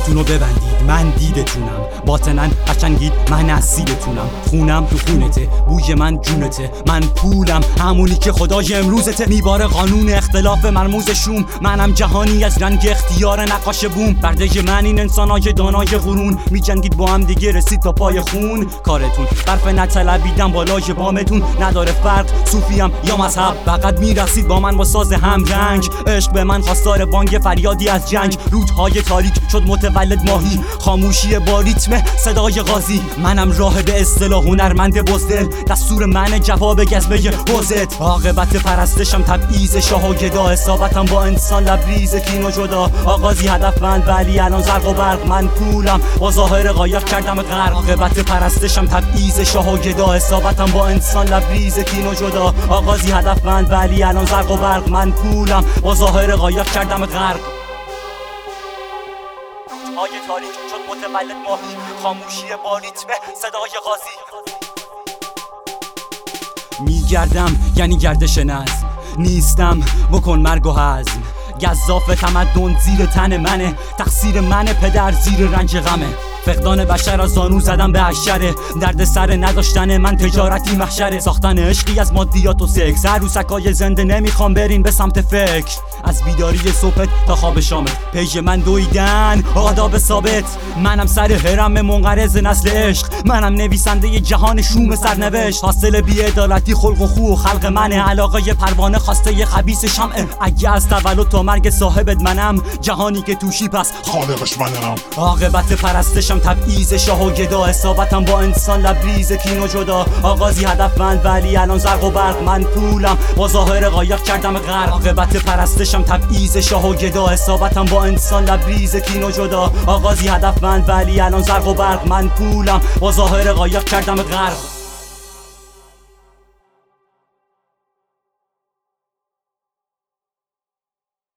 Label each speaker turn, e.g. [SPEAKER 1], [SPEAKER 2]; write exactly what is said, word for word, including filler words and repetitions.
[SPEAKER 1] چشاتونو ببندید من دیدتونم، باطنن قشنگید من اصیلتونم. خونم تو خونته، بوی من جونته، من پولم همونی که خدای امروزته. میباره قانون اختلاف مرموز شوم، منم جهانی از رنگ اختیار نقاش بوم. برده من این انسانای دانای قرون، میجنگید با هم دیگه رسید تا پای خون. کارتون برف نطلبیدم بالای بامتون، نداره فرق صوفیم یا مذهب. فقط میرسید با من با ساز هم رنگ، عشق به من خواستار بانگ فریادی از جنگ. رودهای تاریک شد متولد ماهی، خاموشی با ریتم صدای غازی. منم راه به اصطلاح هنرمند بزدل، دستور من جواب گزبه حوزت. عاقبت پرستشم تبعیض شاه و گدا، حسابتم با انسان لبریز کین و جدا. آغازی هدفمند ولی الان زرق و برق، من پولم با ظاهر قایق کردم غرق. عاقبت پرستشم تبعیض شاه و گدا، حسابتم با انسان لبریز کین و جدا. آغازی هدفمند ولی الان زرق و برق، من پولم با ظاهر قایق کردم غرق. های تاریک شد متولد ماهی، خاموشی با ریتم صدای غازی. میگردم یعنی گردش نظم، نیستم بکن مرگ و هضم. گزاف تمدن زیر تن منه، تقصیر منه پدر زیر رنج غمه. فقدان بشر از زانو زدم به حشره، درد سر نداشتن من تجارتی محشره. ساختن عشقی از مادیات و سکس، عروسکای زنده نمیخوام برین به سمت فکر. از بیداری صبحت تا خواب شامت، پیج من دویدن آداب ثابت. منم سر هرم منقرض نسل عشق، منم نویسنده جهان شوم سرنوشت. حاصل بی‌عدالتی خلق و خو و خلق منه، علاقه پروانه خواسته خبیث شمعه. اگه از تولد تا مرگ صاحبت منم، جهانی که توشی پس خالقش منم. عاقبت پرستشم تبعیض شاه و گدا، حسابتم با انسان لبریز کین و جدا. آغازی هدفمند ولی الان زرق و برق، من پولم با ظاهر قایق کردم غرق. عاقبت پرستشم تبعیض شاه و گدا، حسابتم با انسان لبریز کین و جدا. آغازی هدفمند ولی الان زرق و برق، من پولم با ظاهر قایق کردم غرق.